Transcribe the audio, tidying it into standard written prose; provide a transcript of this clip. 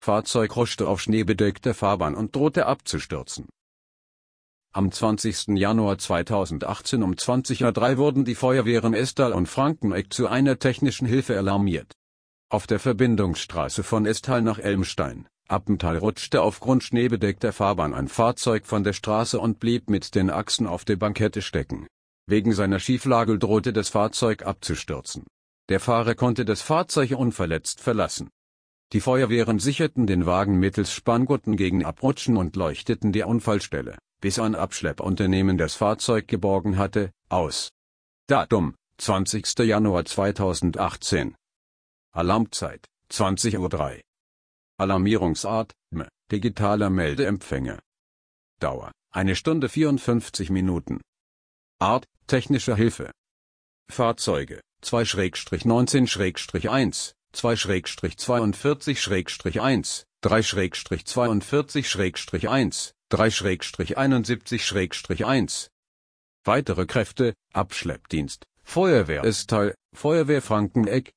Fahrzeug rutschte auf schneebedeckter Fahrbahn und drohte abzustürzen. Am 20. Januar 2018 um 20:03 Uhr wurden die Feuerwehren Estal und Frankenegg zu einer technischen Hilfe alarmiert. Auf der Verbindungsstraße von Estal nach Elmstein, Appental, rutschte aufgrund schneebedeckter Fahrbahn ein Fahrzeug von der Straße und blieb mit den Achsen auf der Bankette stecken. Wegen seiner Schieflage drohte das Fahrzeug abzustürzen. Der Fahrer konnte das Fahrzeug unverletzt verlassen. Die Feuerwehren sicherten den Wagen mittels Spanngurten gegen Abrutschen und leuchteten die Unfallstelle, bis ein Abschleppunternehmen das Fahrzeug geborgen hatte, aus. Datum: 20. Januar 2018. Alarmzeit: 20:03 Uhr. Alarmierungsart: digitaler Meldeempfänger. Dauer: 1 Stunde 54 Minuten. Art: technische Hilfe. Fahrzeuge: 2-19-1, 2-42-1, 3-42-1, 3-71-1. Weitere Kräfte: Abschleppdienst, Feuerwehr Estal, Feuerwehr Frankenegg,